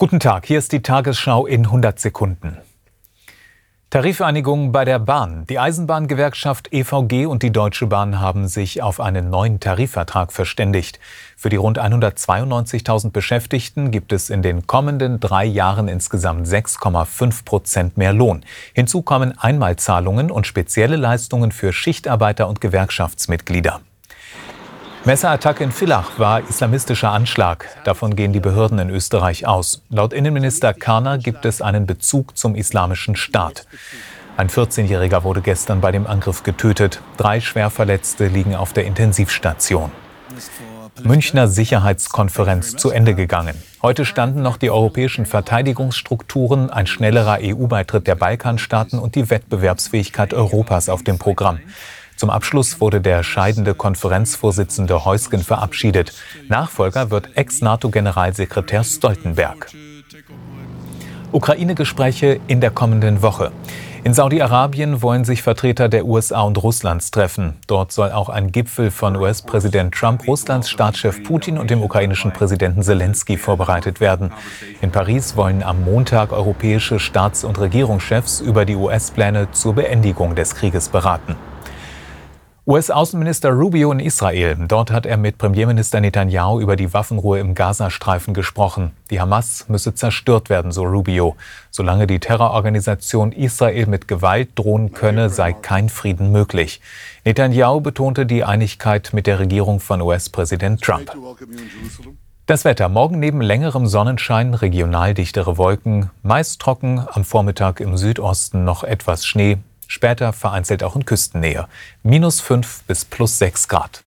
Guten Tag, hier ist die Tagesschau in 100 Sekunden. Tarifeinigung bei der Bahn. Die Eisenbahngewerkschaft EVG und die Deutsche Bahn haben sich auf einen neuen Tarifvertrag verständigt. Für die rund 192.000 Beschäftigten gibt es in den kommenden 3 Jahren insgesamt 6,5% mehr Lohn. Hinzu kommen Einmalzahlungen und spezielle Leistungen für Schichtarbeiter und Gewerkschaftsmitglieder. Messerattacke in Villach war islamistischer Anschlag. Davon gehen die Behörden in Österreich aus. Laut Innenminister Karner gibt es einen Bezug zum Islamischen Staat. Ein 14-Jähriger wurde gestern bei dem Angriff getötet. 3 Schwerverletzte liegen auf der Intensivstation. Münchner Sicherheitskonferenz zu Ende gegangen. Heute standen noch die europäischen Verteidigungsstrukturen, ein schnellerer EU-Beitritt der Balkanstaaten und die Wettbewerbsfähigkeit Europas auf dem Programm. Zum Abschluss wurde der scheidende Konferenzvorsitzende Heusgen verabschiedet. Nachfolger wird Ex-NATO-Generalsekretär Stoltenberg. Ukraine-Gespräche in der kommenden Woche. In Saudi-Arabien wollen sich Vertreter der USA und Russlands treffen. Dort soll auch ein Gipfel von US-Präsident Trump, Russlands Staatschef Putin und dem ukrainischen Präsidenten Selenskyj vorbereitet werden. In Paris wollen am Montag europäische Staats- und Regierungschefs über die US-Pläne zur Beendigung des Krieges beraten. US-Außenminister Rubio in Israel. Dort hat er mit Premierminister Netanyahu über die Waffenruhe im Gazastreifen gesprochen. Die Hamas müsse zerstört werden, so Rubio. Solange die Terrororganisation Israel mit Gewalt drohen könne, sei kein Frieden möglich. Netanyahu betonte die Einigkeit mit der Regierung von US-Präsident Trump. Das Wetter. Morgen neben längerem Sonnenschein regional dichtere Wolken. Meist trocken, am Vormittag im Südosten noch etwas Schnee. Später vereinzelt auch in Küstennähe. -5 bis +6 Grad.